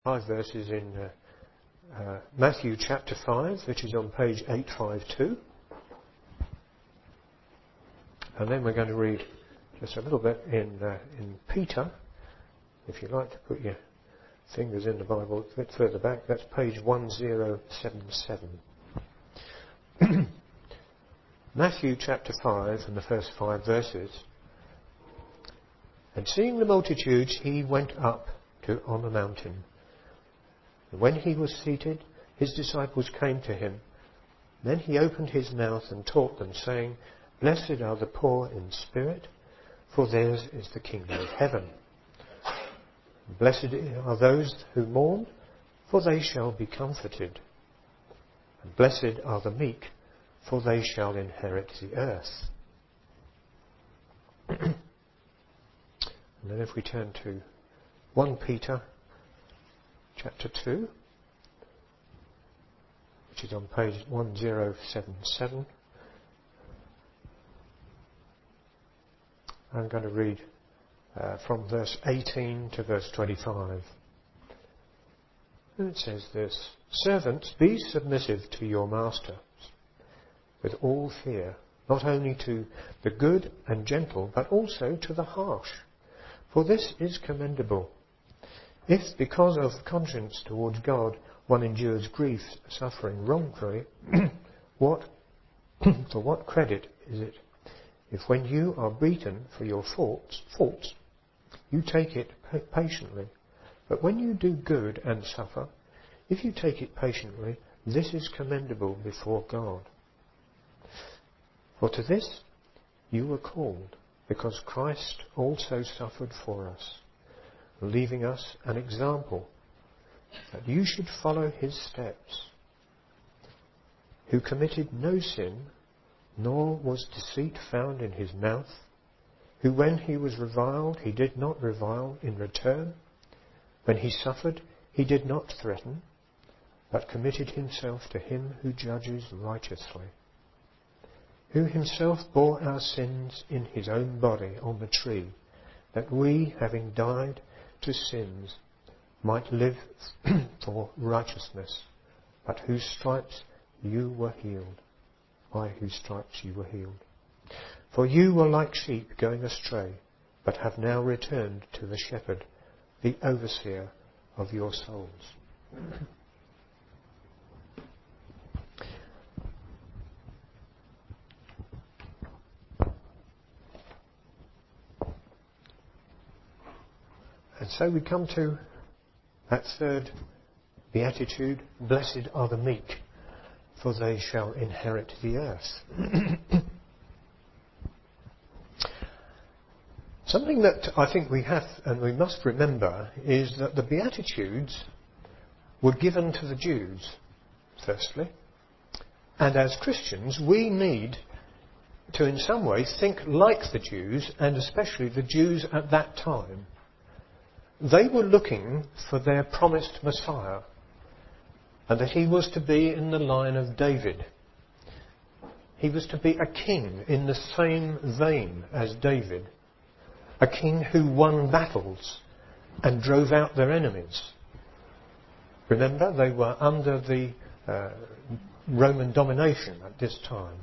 5 verses in Matthew chapter 5, which is on page 852. And then we're going to read just a little bit in Peter. If you like to put your fingers in the Bible a bit further back, that's page 1077. Matthew chapter 5 and the first 5 verses. And seeing the multitudes, he went up on the mountain. And when he was seated, his disciples came to him. Then he opened his mouth and taught them, saying, Blessed are the poor in spirit, for theirs is the kingdom of heaven. Blessed are those who mourn, for they shall be comforted. And blessed are the meek, for they shall inherit the earth. And then if we turn to 1 Peter chapter 2, which is on page 1077, I'm going to read from verse 18 to verse 25. And it says this, Servants, be submissive to your masters with all fear, not only to the good and gentle, but also to the harsh. For this is commendable. If, because of conscience towards God, one endures grief, suffering wrongfully, for what credit is it if when you are beaten for your faults, you take it patiently? But when you do good and suffer, if you take it patiently, this is commendable before God. For to this you were called, because Christ also suffered for us, leaving us an example, that you should follow his steps, who committed no sin, nor was deceit found in his mouth, who when he was reviled, he did not revile in return, when he suffered, he did not threaten, but committed himself to him who judges righteously, who himself bore our sins in his own body on the tree, that we, having died to sins, might live for righteousness, but whose stripes you were healed. By whose stripes you were healed. For you were like sheep going astray, but have now returned to the shepherd, the overseer of your souls. And so we come to that third beatitude, blessed are the meek, for they shall inherit the earth. Something that I think we have and we must remember is that the Beatitudes were given to the Jews, firstly. And as Christians, we need to in some way think like the Jews, and especially the Jews at that time. They were looking for their promised Messiah, and that he was to be in the line of David. He was to be a king in the same vein as David, a king who won battles and drove out their enemies. Remember, they were under the Roman domination at this time.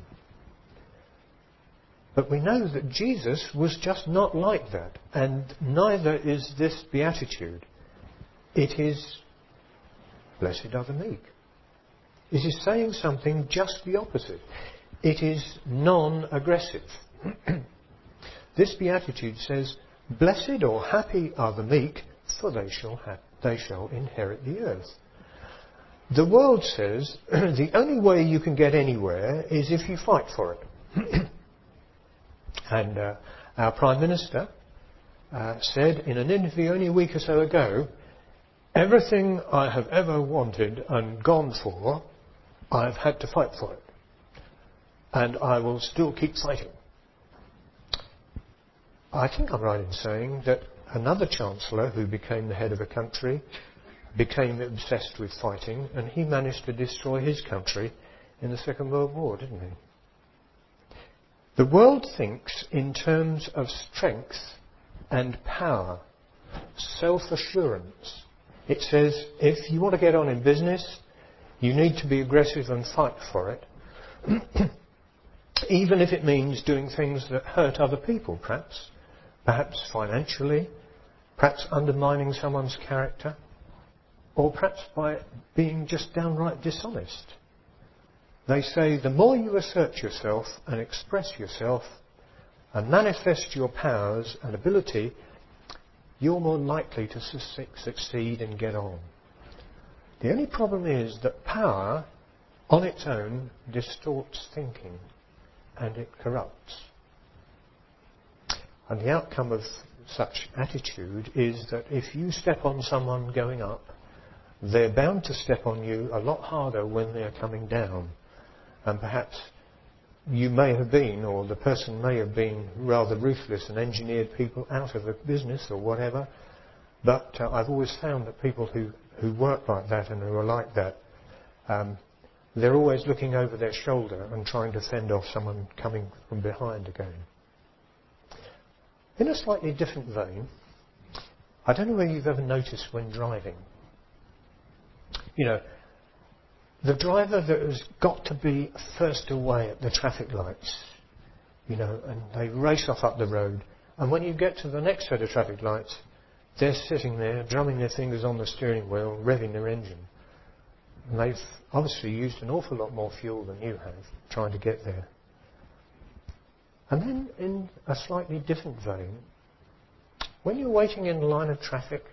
But we know that Jesus was just not like that, and neither is this beatitude. It is, blessed are the meek. It is saying something just the opposite. It is non-aggressive. This beatitude says, blessed or happy are the meek, for they shall inherit the earth. The world says the only way you can get anywhere is if you fight for it. And our Prime Minister said in an interview only a week or so ago, everything I have ever wanted and gone for, I've had to fight for it. And I will still keep fighting. I think I'm right in saying that another Chancellor who became the head of a country became obsessed with fighting, and he managed to destroy his country in the Second World War, didn't he? The world thinks in terms of strength and power, self-assurance It says if you want to get on in business, you need to be aggressive and fight for it, even if it means doing things that hurt other people, perhaps financially, perhaps undermining someone's character, or perhaps by being just downright dishonest. They say the more you assert yourself and express yourself and manifest your powers and ability, you're more likely to succeed and get on. The only problem is that power on its own distorts thinking and it corrupts. And the outcome of such attitude is that if you step on someone going up, they're bound to step on you a lot harder when they're coming down. And perhaps you may have been, or the person may have been, rather ruthless and engineered people out of the business or whatever. But I've always found that people who work like that and who are like that, they're always looking over their shoulder and trying to fend off someone coming from behind again. In a slightly different vein, I don't know whether you've ever noticed when driving. You know, the driver that has got to be first away at the traffic lights, you know, and they race off up the road. And when you get to the next set of traffic lights, they're sitting there, drumming their fingers on the steering wheel, revving their engine. And they've obviously used an awful lot more fuel than you have trying to get there. And then in a slightly different vein, when you're waiting in the line of traffic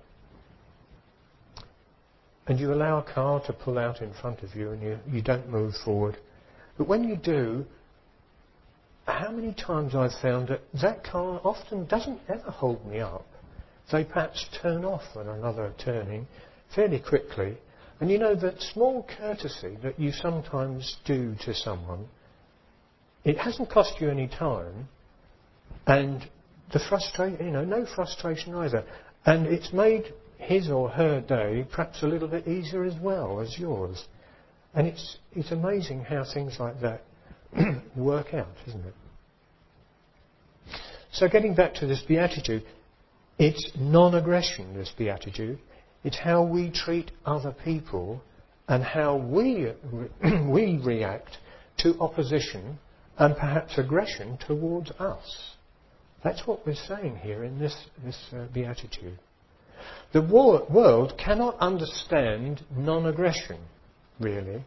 and you allow a car to pull out in front of you and you don't move forward, but when you do, how many times I've found that car often doesn't ever hold me up. They perhaps turn off on another turning fairly quickly. And you know, that small courtesy that you sometimes do to someone, it hasn't cost you any time, and no frustration either. And it's made his or her day perhaps a little bit easier as well as yours. And it's amazing how things like that work out, isn't it? So getting back to this beatitude, it's non-aggression, this beatitude. It's how we treat other people and how we react to opposition and perhaps aggression towards us. That's what we're saying here in this beatitude. The world cannot understand non-aggression, really,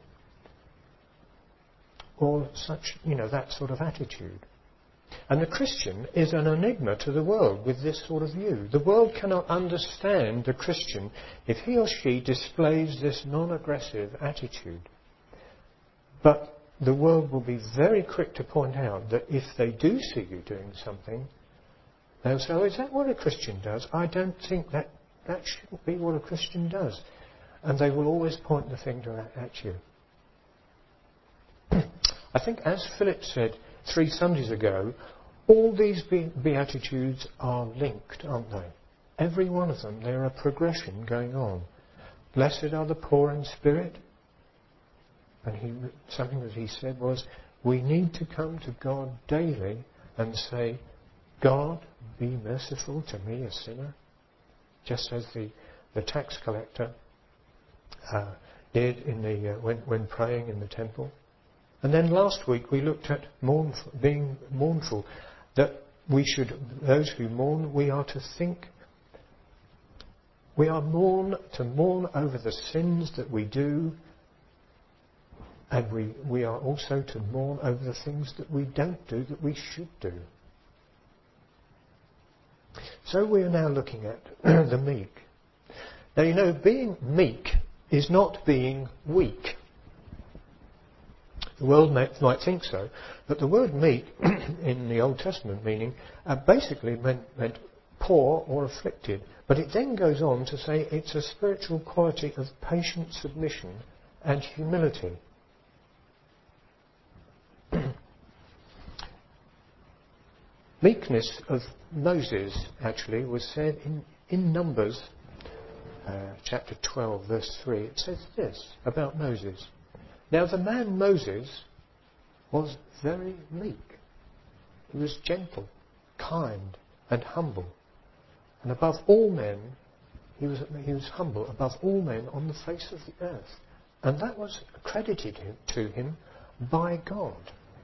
or such, that sort of attitude. And the Christian is an enigma to the world with this sort of view. The world cannot understand the Christian if he or she displays this non-aggressive attitude. But the world will be very quick to point out that if they do see you doing something, they'll say, "Oh, is that what a Christian does? I don't think that shouldn't be what a Christian does." And they will always point the finger at you. I think, as Philip said 3 Sundays ago, all these beatitudes are linked, aren't they? Every one of them, they're a progression going on. Blessed are the poor in spirit. And something that he said was, we need to come to God daily and say, "God, be merciful to me, a sinner," just as the tax collector did when praying in the temple. And then last week we looked at being mournful, that those who mourn, we are to think, we are to mourn over the sins that we do, and we are also to mourn over the things that we don't do that we should do. So we are now looking at the meek. Now, being meek is not being weak. The world might think so, but the word meek in the Old Testament meaning basically meant poor or afflicted. But it then goes on to say it's a spiritual quality of patient submission and humility. Meekness of Moses actually was said in Numbers chapter 12 verse 3. It says this about Moses. Now the man Moses was very meek. He was gentle, kind and humble. And above all men, He was humble above all men on the face of the earth. And that was credited to him by God.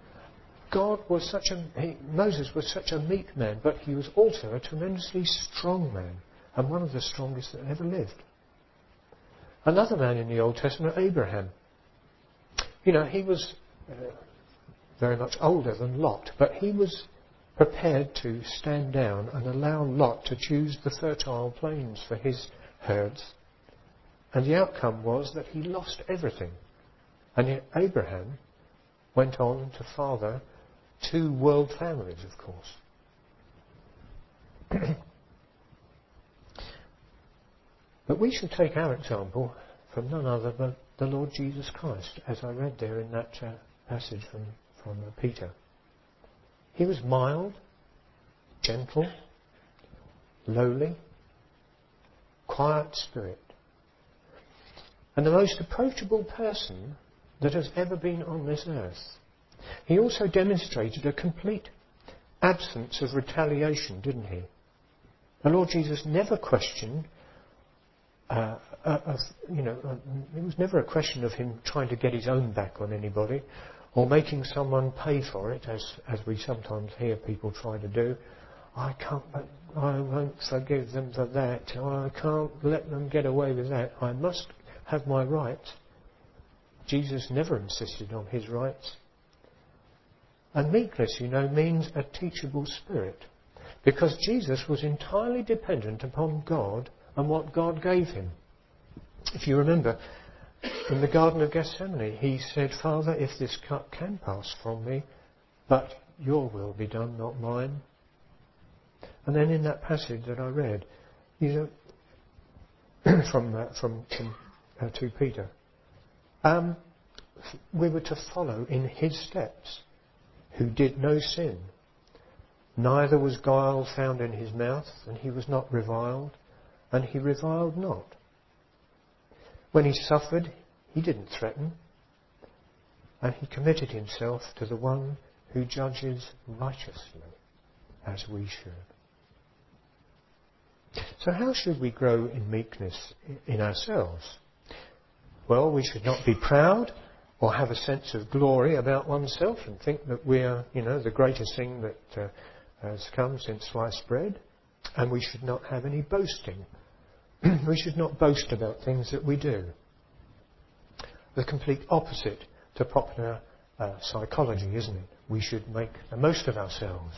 Moses was such a meek man, but he was also a tremendously strong man, and one of the strongest that ever lived. Another man in the Old Testament, Abraham. He was very much older than Lot, but he was prepared to stand down and allow Lot to choose the fertile plains for his herds. And the outcome was that he lost everything. And yet Abraham went on to father 2 world families, of course. But we should take our example from none other than the Lord Jesus Christ, as I read there in that passage from Peter. He was mild, gentle, lowly, quiet spirit, and the most approachable person that has ever been on this earth. He also demonstrated a complete absence of retaliation, didn't he? The Lord Jesus never questioned it was never a question of him trying to get his own back on anybody or making someone pay for it, as we sometimes hear people try to do. I won't forgive them for that. I can't let them get away with that. I must have my rights. Jesus never insisted on his rights. And meekness, means a teachable spirit, because Jesus was entirely dependent upon God and what God gave him. If you remember, in the Garden of Gethsemane, he said, Father, if this cup can pass from me, but your will be done, not mine. And then in that passage that I read, from 2 Peter, we were to follow in his steps, who did no sin. Neither was guile found in his mouth, and he was not reviled, and he reviled not. When he suffered, he didn't threaten, and he committed himself to the one who judges righteously, as we should. So how should we grow in meekness in ourselves? Well, we should not be proud or have a sense of glory about oneself and think that we're, the greatest thing that has come since sliced bread. And we should not have any boasting. We should not boast about things that we do. The complete opposite to popular psychology, isn't it? We should make the most of ourselves.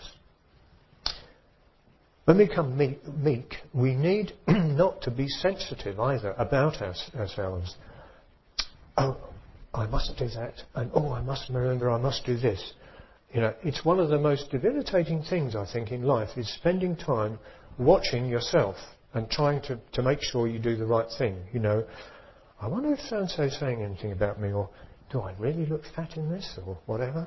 When we become meek, we need not to be sensitive either about ourselves. Oh, I must do that, and I must remember I must do this. It's one of the most debilitating things, I think, in life, is spending time watching yourself and trying to make sure you do the right thing. I wonder if so-and-so is saying anything about me, or do I really look fat in this, or whatever.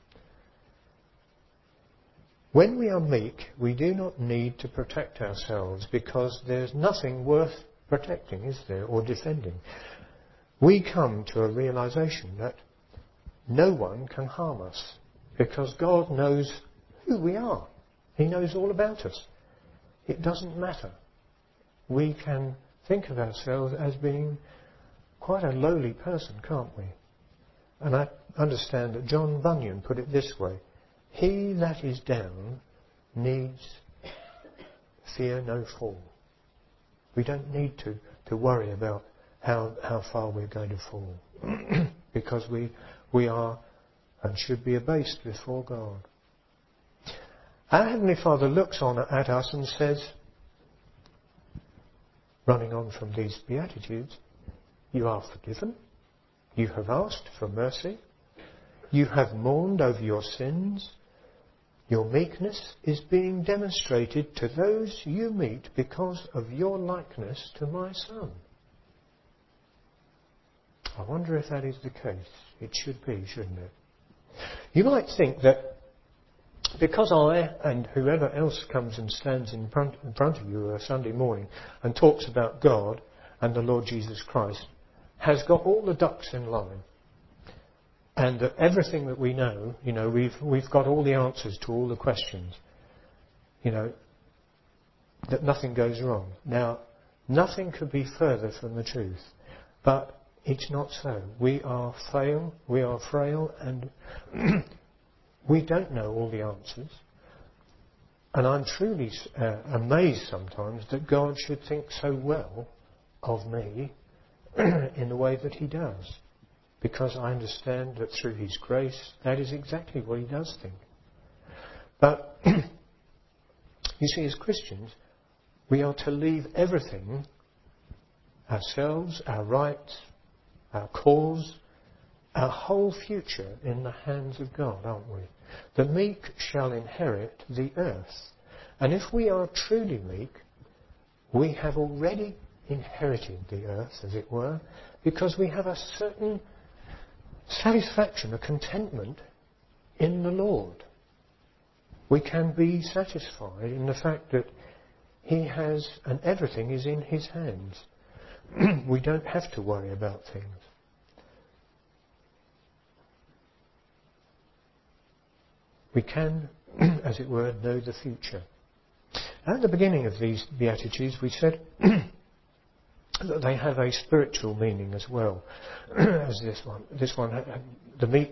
When we are meek, we do not need to protect ourselves, because there's nothing worth protecting, is there, or defending. We come to a realization that no one can harm us, because God knows who we are. He knows all about us. It doesn't matter. We can think of ourselves as being quite a lowly person, can't we? And I understand that John Bunyan put it this way: he that is down needs fear no fall. We don't need to worry about how far we're going to fall, because we are and should be abased before God. Our Heavenly Father looks on at us and says, running on from these Beatitudes, you are forgiven, you have asked for mercy, you have mourned over your sins, your meekness is being demonstrated to those you meet because of your likeness to my Son. I wonder if that is the case. It should be, shouldn't it? You might think that because I and whoever else comes and stands in front of you a Sunday morning and talks about God and the Lord Jesus Christ has got all the ducks in line, and that everything that we know, we've got all the answers to all the questions, that nothing goes wrong. Now, Nothing could be further from the truth. But it's not so. We are frail, and we don't know all the answers. And I'm truly amazed sometimes that God should think so well of me in the way that he does. Because I understand that through his grace, that is exactly what he does think. But, you see, as Christians, we are to leave everything, ourselves, our rights, our cause, our whole future in the hands of God, aren't we? The meek shall inherit the earth. And if we are truly meek, we have already inherited the earth, as it were, because we have a certain satisfaction, a contentment in the Lord. We can be satisfied in the fact that he has, and everything is in his hands. We don't have to worry about things. We can, as it were, know the future. At the beginning of these Beatitudes, we said that they have a spiritual meaning as well as this one. This one, the meek.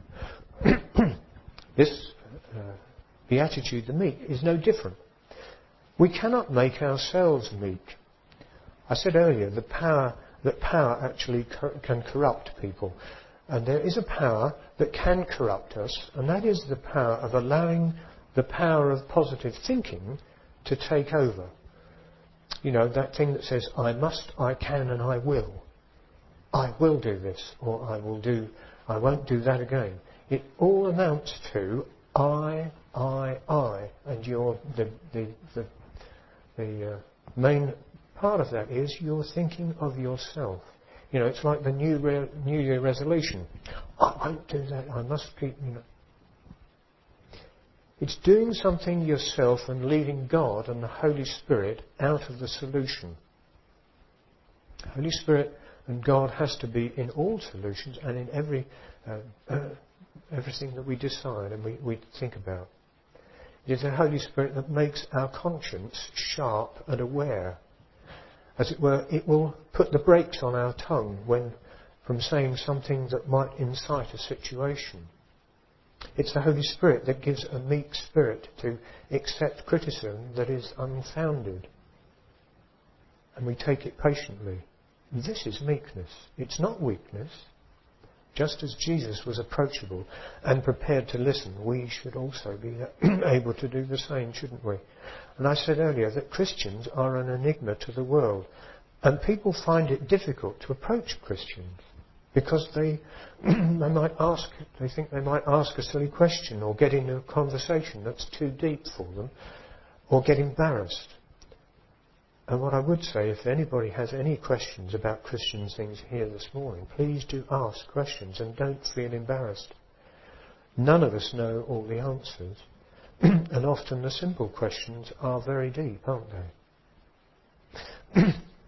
This Beatitude, the meek, is no different. We cannot make ourselves meek. I said earlier that power actually can corrupt people. And there is a power that can corrupt us, and that is the power of allowing the power of positive thinking to take over. You know, that thing that says, I must, I can, and I will. I will do this, or I won't do that again. It all amounts to I, and the main part of that is you're thinking of yourself. You know, it's like the New Year resolution. I won't do that. I must keep. You know, it's doing something yourself and leaving God and the Holy Spirit out of the solution. Holy Spirit and God has to be in all solutions and in everything that we decide and we think about. It is the Holy Spirit that makes our conscience sharp and aware. As it were, it will put the brakes on our tongue from saying something that might incite a situation. It's the Holy Spirit that gives a meek spirit to accept criticism that is unfounded. And we take it patiently. This is meekness. It's not weakness. Just as Jesus was approachable and prepared to listen, we should also be able to do the same, shouldn't we? And I said earlier that Christians are an enigma to the world. And people find it difficult to approach Christians because they think they might ask a silly question or get into a conversation that's too deep for them or get embarrassed. And what I would say, if anybody has any questions about Christian things here this morning, please do ask questions and don't feel embarrassed. None of us know all the answers, and often the simple questions are very deep, aren't they?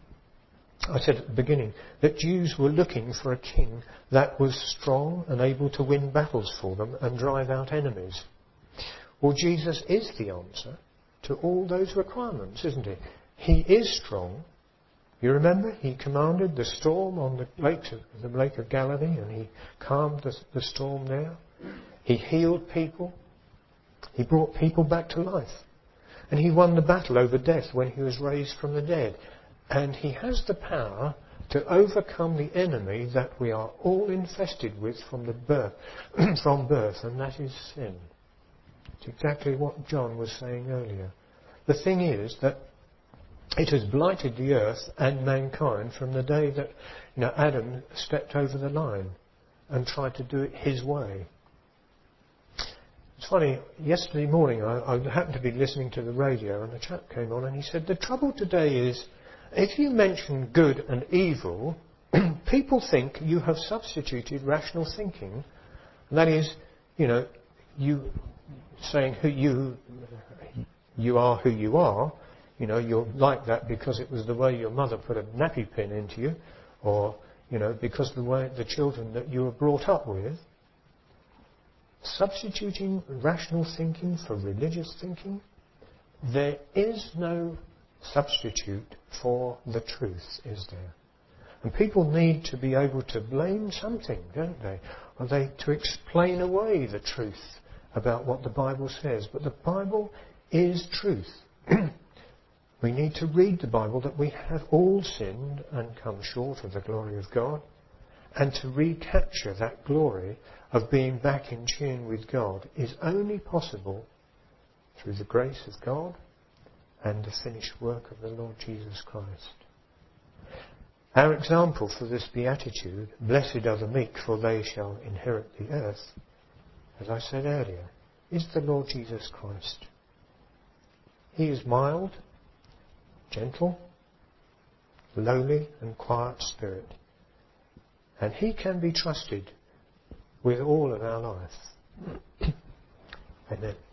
I said at the beginning that Jews were looking for a king that was strong and able to win battles for them and drive out enemies. Well, Jesus is the answer to all those requirements, isn't he? He is strong. You remember, he commanded the storm on the Lake of Galilee, and he calmed the storm there. He healed people. He brought people back to life. And he won the battle over death when he was raised from the dead. And he has the power to overcome the enemy that we are all infested with from birth, and that is sin. It's exactly what John was saying earlier. The thing is that it has blighted the earth and mankind from the day that Adam stepped over the line and tried to do it his way. It's funny, yesterday morning I happened to be listening to the radio and a chap came on and he said, the trouble today is, if you mention good and evil, people think you have substituted rational thinking. And that is, you saying who you are who you are. You're like that because it was the way your mother put a nappy pin into you, or, because the children that you were brought up with. Substituting rational thinking for religious thinking. There is no substitute for the truth, is there? And people need to be able to blame something, don't they? Or to explain away the truth about what the Bible says. But the Bible is truth. We need to read the Bible that we have all sinned and come short of the glory of God, and to recapture that glory of being back in tune with God is only possible through the grace of God and the finished work of the Lord Jesus Christ. Our example for this beatitude, blessed are the meek, for they shall inherit the earth, as I said earlier, is the Lord Jesus Christ. He is mild, gentle, lowly and quiet spirit. And He can be trusted with all of our life. Amen.